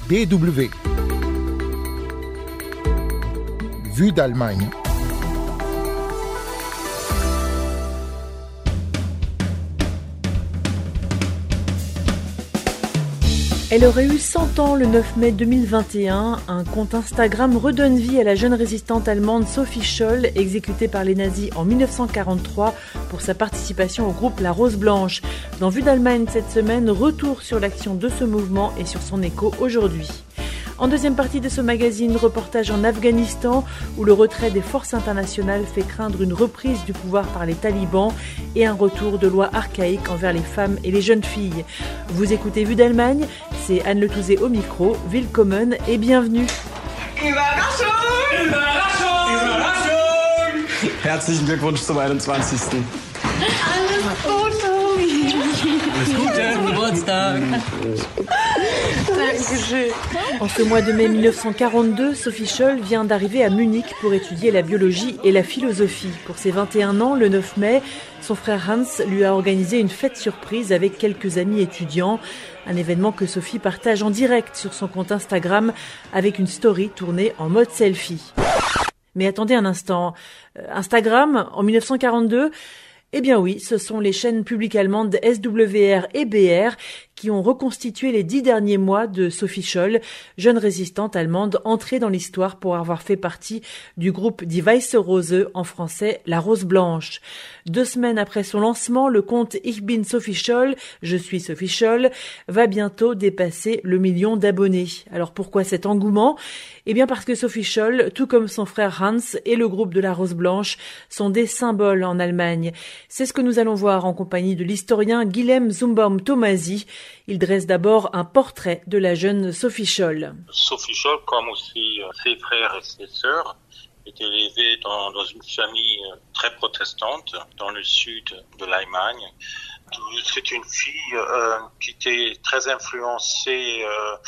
BW. Vue d'Allemagne. Elle aurait eu 100 ans le 9 mai 2021. Un compte Instagram redonne vie à la jeune résistante allemande Sophie Scholl, exécutée par les nazis en 1943 pour sa participation au groupe La Rose Blanche. Dans Vue d'Allemagne cette semaine, retour sur l'action de ce mouvement et sur son écho aujourd'hui. En deuxième partie de ce magazine, reportage en Afghanistan où le retrait des forces internationales fait craindre une reprise du pouvoir par les talibans et un retour de lois archaïques envers les femmes et les jeunes filles. Vous écoutez Vue d'Allemagne, c'est Anne Le Touzé au micro, willkommen et bienvenue. Überraschung! Überraschung! Überraschung! Herzlichen Glückwunsch zum 21. Alles Gute! Geburtstag! En ce mois de mai 1942, Sophie Scholl vient d'arriver à Munich pour étudier la biologie et la philosophie. Pour ses 21 ans, le 9 mai, son frère Hans lui a organisé une fête surprise avec quelques amis étudiants. Un événement que Sophie partage en direct sur son compte Instagram avec une story tournée en mode selfie. Mais attendez un instant, Instagram en 1942 ? Eh bien oui, ce sont les chaînes publiques allemandes SWR et BR qui ont reconstitué les 10 derniers mois de Sophie Scholl, jeune résistante allemande entrée dans l'histoire pour avoir fait partie du groupe Die Weiße Rose, en français La Rose Blanche. 2 semaines après son lancement, le compte Ich bin Sophie Scholl, je suis Sophie Scholl, va bientôt dépasser le 1 million d'abonnés. Alors pourquoi cet engouement ? Eh bien parce que Sophie Scholl, tout comme son frère Hans et le groupe de La Rose Blanche, sont des symboles en Allemagne. C'est ce que nous allons voir en compagnie de l'historien Guilhem Zumbaum-Thomasi. Il dresse d'abord un portrait de la jeune Sophie Scholl. Sophie Scholl, comme aussi ses frères et ses sœurs, est élevée dans une famille très protestante dans le sud de l'Allemagne. C'est une fille qui était très influencée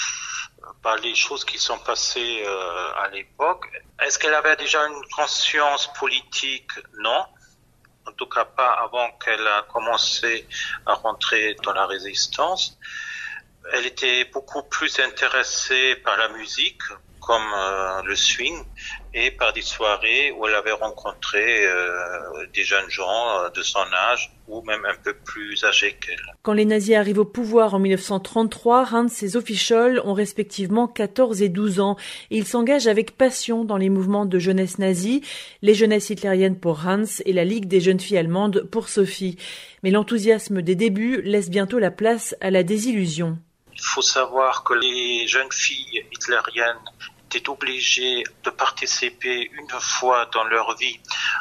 par les choses qui sont passées à l'époque. Est-ce qu'elle avait déjà une conscience politique ? Non. En tout cas pas avant qu'elle a commencé à rentrer dans la résistance. Elle était beaucoup plus intéressée par la musique, comme le swing, et par des soirées où elle avait rencontré des jeunes gens de son âge ou même un peu plus âgés qu'elle. Quand les nazis arrivent au pouvoir en 1933, Hans et Sophie Scholl ont respectivement 14 et 12 ans. Et ils s'engagent avec passion dans les mouvements de jeunesse nazis, les jeunesses hitlériennes pour Hans et la Ligue des jeunes filles allemandes pour Sophie. Mais l'enthousiasme des débuts laisse bientôt la place à la désillusion. Il faut savoir que les jeunes filles hitlériennes étaient obligées de participer une fois dans leur vie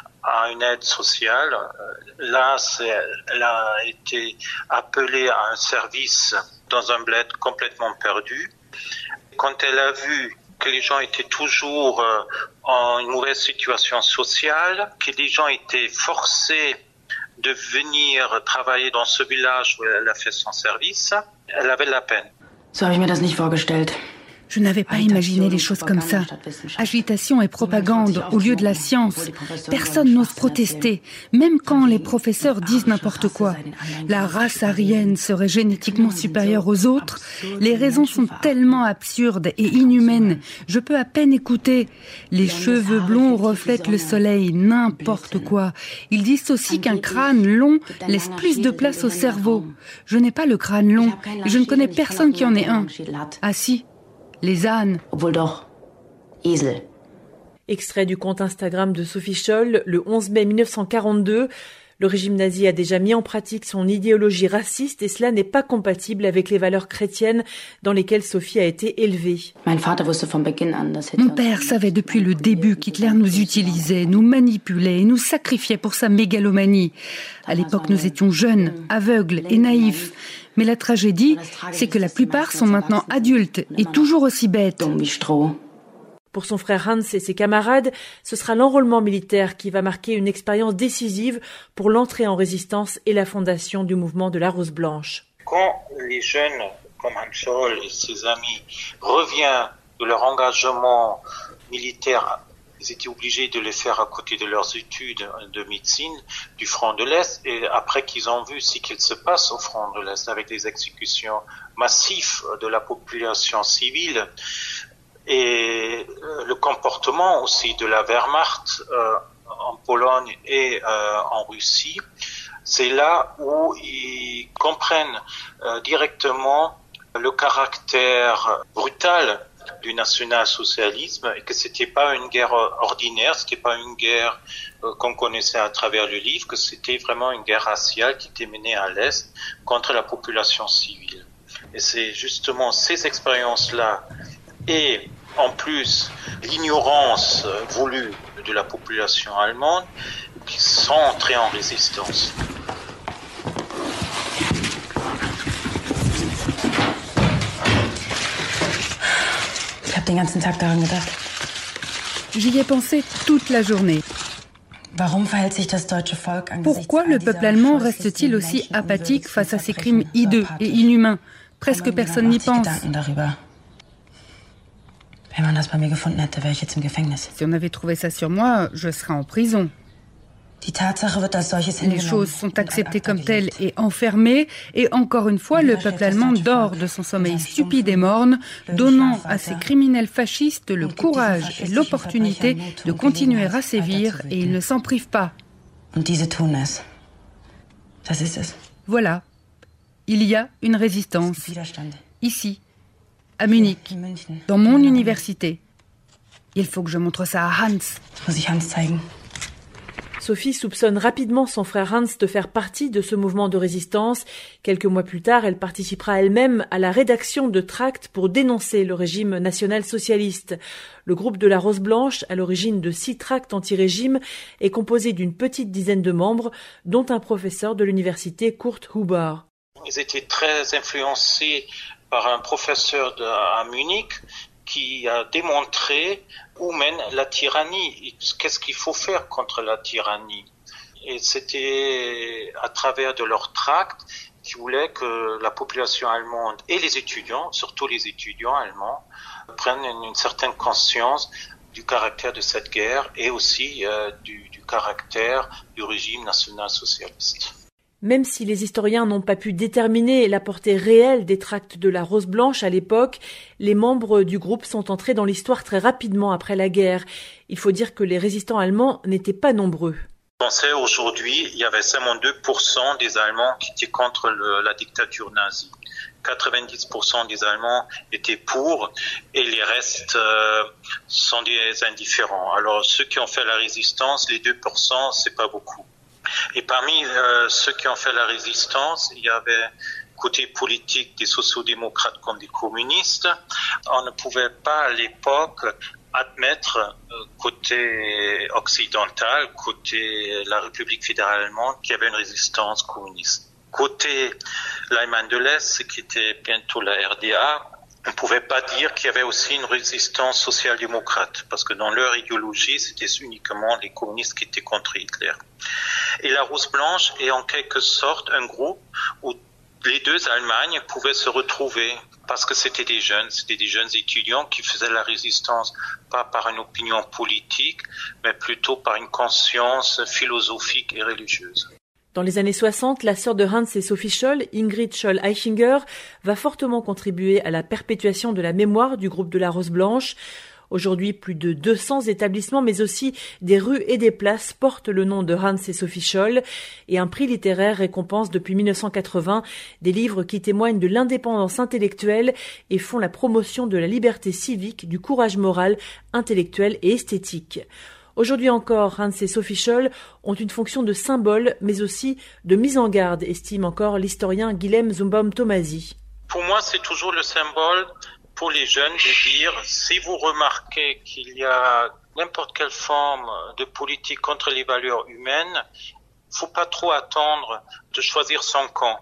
à une aide sociale. Là, elle a été appelée à un service dans un bled complètement perdu. Quand elle a vu que les gens étaient toujours en une mauvaise situation sociale, que les gens étaient forcés de venir travailler dans ce village où elle a fait son service, elle avait de la peine. So habe ich mir das nicht vorgestellt. Je n'avais pas imaginé les choses comme ça. Agitation et propagande au lieu de la science. Personne n'ose protester, même quand les professeurs disent n'importe quoi. La race aryenne serait génétiquement supérieure aux autres. Les raisons sont tellement absurdes et inhumaines. Je peux à peine écouter. Les cheveux blonds reflètent le soleil, n'importe quoi. Ils disent aussi qu'un crâne long laisse plus de place au cerveau. Je n'ai pas le crâne long et je ne connais personne qui en ait un. Ah si, les ânes. Obwohl doch, Esel. Extrait du compte Instagram de Sophie Scholl, le 11 mai 1942. Le régime nazi a déjà mis en pratique son idéologie raciste et cela n'est pas compatible avec les valeurs chrétiennes dans lesquelles Sophie a été élevée. Mon père savait depuis le début qu'Hitler nous utilisait, nous manipulait et nous sacrifiait pour sa mégalomanie. À l'époque, nous étions jeunes, aveugles et naïfs. Mais la tragédie, c'est que la plupart sont maintenant adultes et toujours aussi bêtes. Pour son frère Hans et ses camarades, ce sera l'enrôlement militaire qui va marquer une expérience décisive pour l'entrée en résistance et la fondation du mouvement de la Rose Blanche. Quand les jeunes comme Hans Scholl et ses amis reviennent de leur engagement militaire Ils étaient obligés de les faire à côté de leurs études de médecine du front de l'Est, et après qu'ils ont vu ce qu'il se passe au front de l'Est avec des exécutions massives de la population civile et le comportement aussi de la Wehrmacht en Pologne et en Russie, c'est là où ils comprennent directement le caractère brutal du national-socialisme et que c'était pas une guerre ordinaire, c'était pas une guerre qu'on connaissait à travers le livre, que c'était vraiment une guerre raciale qui était menée à l'Est contre la population civile. Et c'est justement ces expériences-là et en plus l'ignorance voulue de la population allemande qui sont entrés en résistance. Ich habe den ganzen Tag daran gedacht. J'y ai pensé toute la journée. Pourquoi le peuple allemand reste-t-il aussi apathique face à ces crimes hideux et inhumains? Presque personne n'y pense. Si on avait trouvé ça sur moi, je serais en prison. Les choses sont acceptées comme telles et enfermées, et encore une fois, le peuple allemand dort de son sommeil stupide et morne, donnant à ces criminels fascistes le courage et l'opportunité de continuer à sévir, et ils ne s'en privent pas. Voilà, il y a une résistance, ici, à Munich, dans mon université. Il faut que je montre ça à Hans. Sophie soupçonne rapidement son frère Hans de faire partie de ce mouvement de résistance. Quelques mois plus tard, elle participera elle-même à la rédaction de tracts pour dénoncer le régime national-socialiste. Le groupe de la Rose Blanche, à l'origine de 6 tracts anti-régime, est composé d'une petite dizaine de membres, dont un professeur de l'université Kurt Huber. Ils étaient très influencés par un professeur à Munich qui a démontré où mène la tyrannie, qu'est-ce qu'il faut faire contre la tyrannie. Et c'était à travers de leurs tracts qui voulaient que la population allemande et les étudiants, surtout les étudiants allemands, prennent une certaine conscience du caractère de cette guerre et aussi du caractère du régime national-socialiste. Même si les historiens n'ont pas pu déterminer la portée réelle des tracts de la Rose Blanche à l'époque, les membres du groupe sont entrés dans l'histoire très rapidement après la guerre. Il faut dire que les résistants allemands n'étaient pas nombreux. Pensez aujourd'hui, il y avait seulement 2% des Allemands qui étaient contre la dictature nazie. 90% des Allemands étaient pour et les restes sont des indifférents. Alors ceux qui ont fait la résistance, les 2%, c'est pas beaucoup. Et parmi ceux qui ont fait la résistance, il y avait côté politique des sociodémocrates comme des communistes. On ne pouvait pas à l'époque admettre côté occidental, côté la République fédérale allemande, qu'il y avait une résistance communiste. Côté l'Allemagne de l'Est, qui était bientôt la RDA, on ne pouvait pas dire qu'il y avait aussi une résistance social-démocrate, parce que dans leur idéologie, c'était uniquement les communistes qui étaient contre Hitler. Et la Rose Blanche est en quelque sorte un groupe où les deux Allemagnes pouvaient se retrouver, parce que c'était des jeunes étudiants qui faisaient la résistance, pas par une opinion politique, mais plutôt par une conscience philosophique et religieuse. Dans les années 60, la sœur de Hans et Sophie Scholl, Ingrid Scholl-Eichinger, va fortement contribuer à la perpétuation de la mémoire du groupe de la Rose Blanche. Aujourd'hui, plus de 200 établissements, mais aussi des rues et des places portent le nom de Hans et Sophie Scholl, et un prix littéraire récompense depuis 1980 des livres qui témoignent de l'indépendance intellectuelle et font la promotion de la liberté civique, du courage moral, intellectuel et esthétique. Aujourd'hui encore, Hans et Sophie Scholl ont une fonction de symbole, mais aussi de mise en garde, estime encore l'historien Guilhem Zumbaum-Thomasi. Pour moi, c'est toujours le symbole pour les jeunes de dire, si vous remarquez qu'il y a n'importe quelle forme de politique contre les valeurs humaines, faut pas trop attendre de choisir son camp.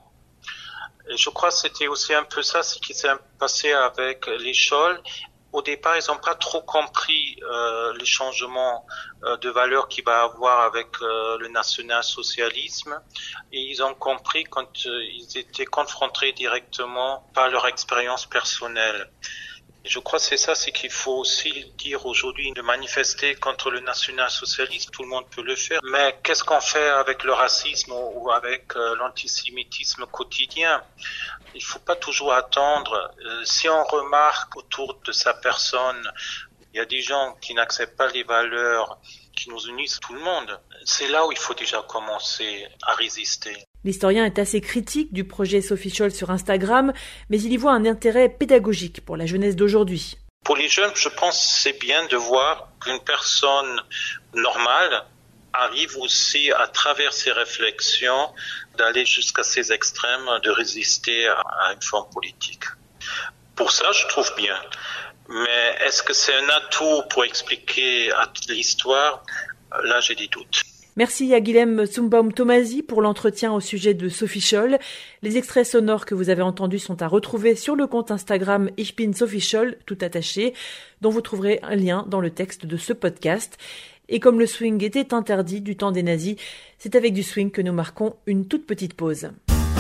Et je crois que c'était aussi un peu ça, ce qui s'est passé avec les Scholl. Au départ, ils n'ont pas trop compris les changements de valeurs qu'il va avoir avec le national-socialisme, et ils ont compris quand ils étaient confrontés directement par leur expérience personnelle. Je crois que c'est qu'il faut aussi dire aujourd'hui, de manifester contre le national-socialisme, tout le monde peut le faire. Mais qu'est-ce qu'on fait avec le racisme ou avec l'antisémitisme quotidien? Il faut pas toujours attendre. Si on remarque autour de sa personne, il y a des gens qui n'acceptent pas les valeurs qui nous unissent tout le monde. C'est là où il faut déjà commencer à résister. L'historien est assez critique du projet Sophie Scholl sur Instagram, mais il y voit un intérêt pédagogique pour la jeunesse d'aujourd'hui. Pour les jeunes, je pense que c'est bien de voir qu'une personne normale arrive aussi, à travers ses réflexions, d'aller jusqu'à ces extrêmes, de résister à une forme politique. Pour ça, je trouve bien. Mais est-ce que c'est un atout pour expliquer l'histoire? Là, j'ai des doutes. Merci à Guilhem Tsumbaum-Tomasi pour l'entretien au sujet de Sophie Scholl. Les extraits sonores que vous avez entendus sont à retrouver sur le compte Instagram Ich bin Sophie Scholl, tout attaché, dont vous trouverez un lien dans le texte de ce podcast. Et comme le swing était interdit du temps des nazis, c'est avec du swing que nous marquons une toute petite pause.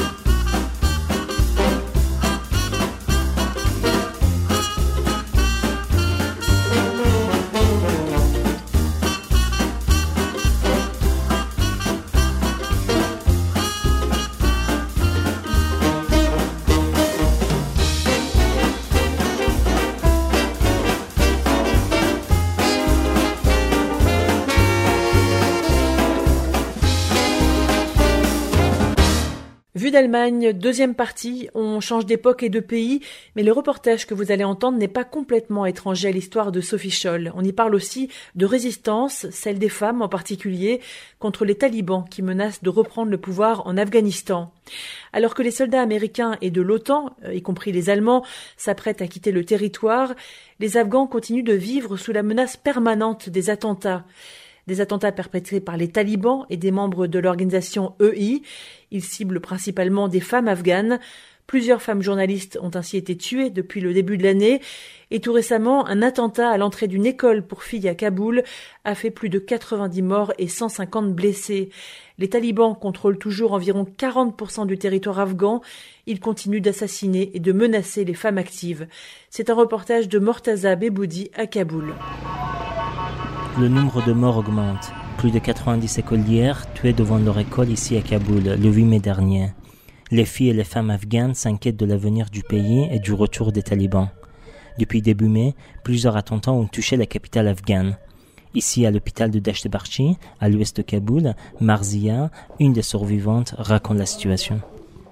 Vue d'Allemagne, deuxième partie, on change d'époque et de pays, mais le reportage que vous allez entendre n'est pas complètement étranger à l'histoire de Sophie Scholl. On y parle aussi de résistance, celle des femmes en particulier, contre les talibans qui menacent de reprendre le pouvoir en Afghanistan. Alors que les soldats américains et de l'OTAN, y compris les Allemands, s'apprêtent à quitter le territoire, les Afghans continuent de vivre sous la menace permanente des attentats. Des attentats perpétrés par les talibans et des membres de l'organisation EI. Ils ciblent principalement des femmes afghanes. Plusieurs femmes journalistes ont ainsi été tuées depuis le début de l'année. Et tout récemment, un attentat à l'entrée d'une école pour filles à Kaboul a fait plus de 90 morts et 150 blessés. Les talibans contrôlent toujours environ 40% du territoire afghan. Ils continuent d'assassiner et de menacer les femmes actives. C'est un reportage de Mortaza Beboudi à Kaboul. Le nombre de morts augmente. Plus de 90 écolières tuées devant leur école ici à Kaboul, le 8 mai dernier. Les filles et les femmes afghanes s'inquiètent de l'avenir du pays et du retour des talibans. Depuis début mai, plusieurs attentats ont touché la capitale afghane. Ici, à l'hôpital de Dasht-e-Barchi, à l'ouest de Kaboul, Marzia, une des survivantes, raconte la situation.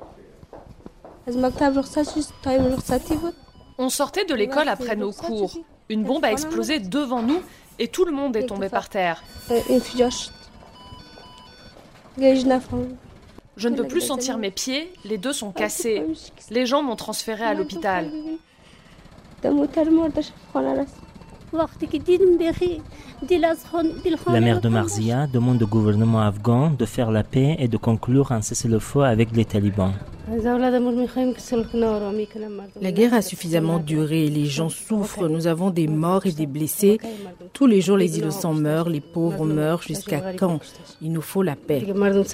On sortait de l'école après nos cours. Une bombe a explosé devant nous et tout le monde est tombé par terre. Je ne peux plus sentir mes pieds, les deux sont cassés. Les gens m'ont transféré à l'hôpital. La mère de Marzia demande au gouvernement afghan de faire la paix et de conclure un cessez-le-feu avec les talibans. La guerre a suffisamment duré, les gens souffrent, nous avons des morts et des blessés. Tous les jours, les innocents meurent, les pauvres meurent. Jusqu'à quand? Il nous faut la paix.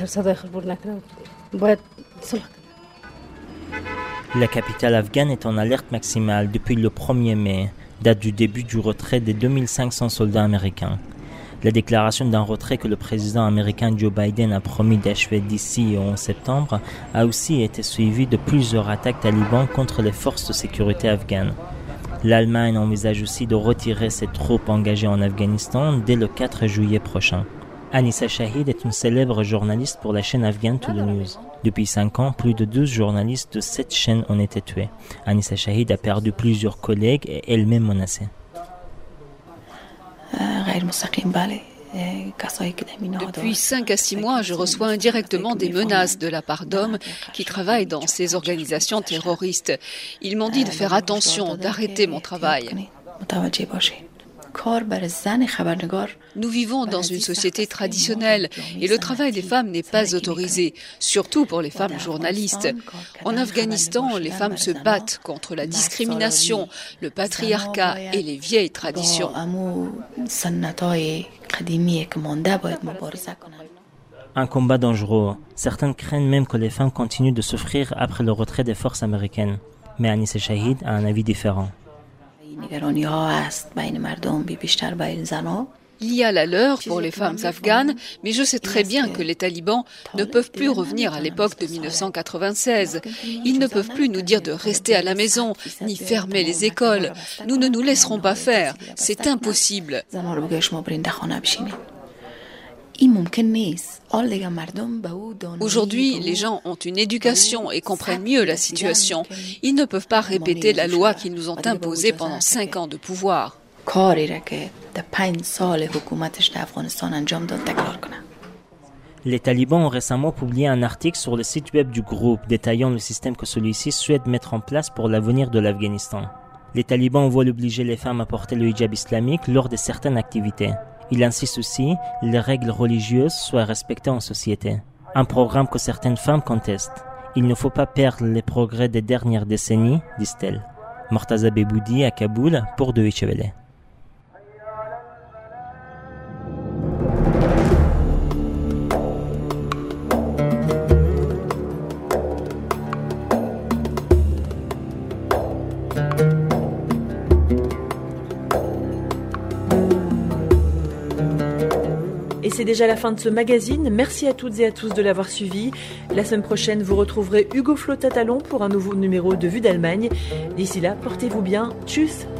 La capitale afghane est en alerte maximale depuis le 1er mai, date du début du retrait des 2500 soldats américains. La déclaration d'un retrait que le président américain Joe Biden a promis d'achever d'ici au 11 septembre a aussi été suivie de plusieurs attaques talibans contre les forces de sécurité afghanes. L'Allemagne envisage aussi de retirer ses troupes engagées en Afghanistan dès le 4 juillet prochain. Anissa Shahid est une célèbre journaliste pour la chaîne afghane To The News. Depuis 5 ans, plus de 12 journalistes de cette chaîne ont été tués. Anissa Shahid a perdu plusieurs collègues et elle-même menacée. Depuis 5 à 6 mois, je reçois indirectement des menaces de la part d'hommes qui travaillent dans ces organisations terroristes. Ils m'ont dit de faire attention, d'arrêter mon travail. Nous vivons dans une société traditionnelle et le travail des femmes n'est pas autorisé, surtout pour les femmes journalistes. En Afghanistan, les femmes se battent contre la discrimination, le patriarcat et les vieilles traditions. Un combat dangereux. Certaines craignent même que les femmes continuent de souffrir après le retrait des forces américaines. Mais Anissa Shahid a un avis différent. Il y a la leur pour les femmes afghanes, mais je sais très bien que les talibans ne peuvent plus revenir à l'époque de 1996. Ils ne peuvent plus nous dire de rester à la maison, ni fermer les écoles. Nous ne nous laisserons pas faire. C'est impossible. Aujourd'hui, les gens ont une éducation et comprennent mieux la situation. Ils ne peuvent pas répéter la loi qu'ils nous ont imposée pendant 5 ans de pouvoir. Les talibans ont récemment publié un article sur le site web du groupe détaillant le système que celui-ci souhaite mettre en place pour l'avenir de l'Afghanistan. Les talibans veulent obliger les femmes à porter le hijab islamique lors de certaines activités. Ils insistent aussi que les règles religieuses soient respectées en société. Un programme que certaines femmes contestent. Il ne faut pas perdre les progrès des dernières décennies, disent-elles. Mortaza Beboudi à Kaboul pour Deutsche Welle. Et c'est déjà la fin de ce magazine. Merci à toutes et à tous de l'avoir suivi. La semaine prochaine, vous retrouverez Hugo Flotta-Talon pour un nouveau numéro de Vue d'Allemagne. D'ici là, portez-vous bien. Tchuss!